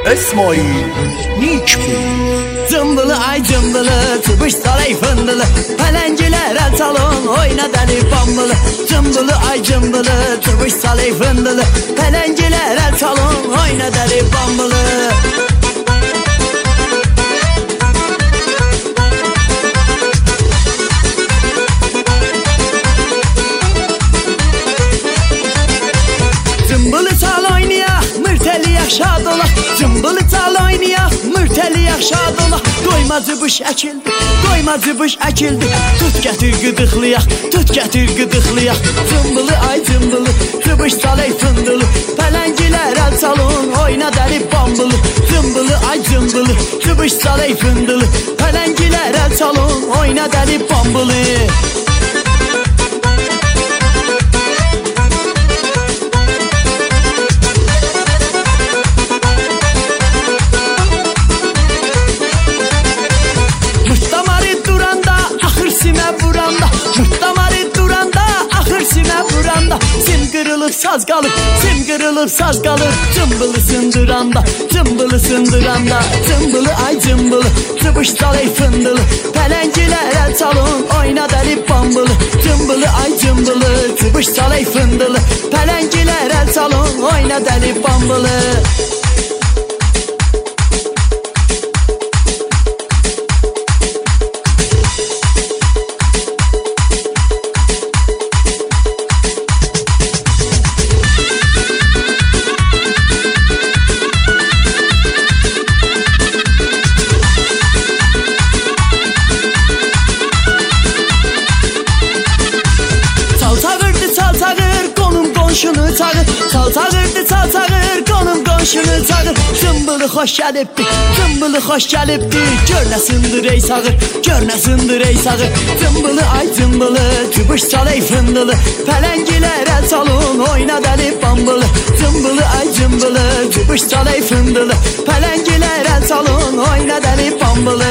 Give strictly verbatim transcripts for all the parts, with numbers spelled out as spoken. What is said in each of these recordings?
İsmail Nikbi. Cımbılı ay cımbılı, tıbış saray fındılı, pələngilər əl çalın, oyna dəli bambılı. Cımbılı ay cımbılı, tıbış saray fındılı, pələngilər əl çalın, oyna dəli bambılı. Cımbılı çal oynayaq, mürtəliyək şad olaq. Cımbılı çal oynayaq, mürtəliyək şad olaq. Doyma cıbış əkildi, doyma cıbış əkildi. Tut gətir qıdıqlayaq, tut gətir qıdıqlayaq. Cımbılı ay cımbılı, cıbış çalay fındılı, pələngilər əl çalın, oyna dəli bambılı. Cımbılı ay cımbılı, cıbış çalay fındılı, pələngilər əl çalın, oyna dəli bambılı. Sim kırılıp saz kalır, sim kırılıp saz kalır. Cımbılı sındıranda, cımbılı sındıranda. Cımbılı ay cımbılı, cıbış çalay fındılı, pələngilər əl çalın, oyna dəli bambılı. Cımbılı ay cımbılı, cıbış çalay fındılı, pələngilər əl çalın, oyna dəli bambılı. Qonşunu çağır, çal çağırdı, çal çağır, qonum qonşunu çağır. Cımbılı xoş gəlibdi, cımbılı xoş gəlibdi. Gör nə sındır ey sağır, gör nə sındır ey sağır. Cımbılı ay cımbılı, cıbış çalay fındılı, pələngilər əl çalın, oyna dəli bambılı. Cımbılı ay cımbılı, cıbış çalay fındılı, pələngilər əl çalın, oyna dəli bambılı.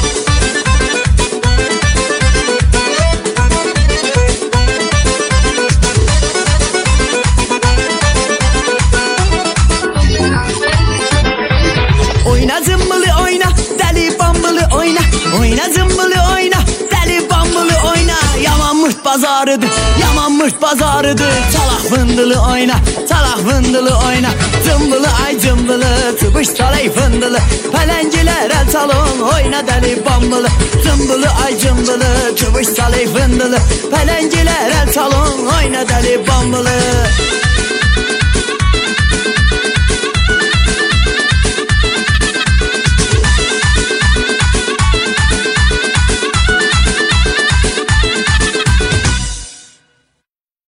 Oyna zımbılı oyna, dəli bambılı oyna. Oyna zımbılı oyna, dəli bambılı oyna. Yaman mırt bazarıdır, yaman mırt bazarıdır. Çalaq fındılı oyna, çalaq fındılı oyna. Cımbılı ay cımbılı, tıbış çalay fındılı, pələngilər əl çalın, oyna dəli bambılı. Cımbılı ay cımbılı, tıbış çalay fındılı, pələngilər əl çalın, oyna dəli bambılı.